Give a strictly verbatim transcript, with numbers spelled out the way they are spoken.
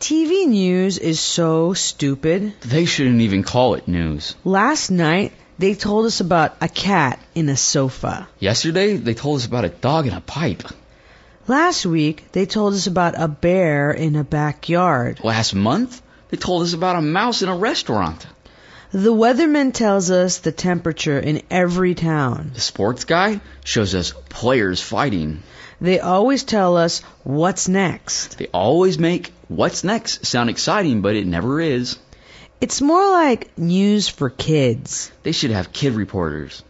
T V news is so stupid. They shouldn't even call it news. Last night, they told us about a cat in a sofa. Yesterday, they told us about a dog in a pipe. Last week, they told us about a bear in a backyard. Last month, they told us about a mouse in a restaurant. The weatherman tells us the temperature in every town. The sports guy shows us players fighting. They always tell us what's next. They always make what's next sound exciting, but it never is. It's more like news for kids. They should have kid reporters.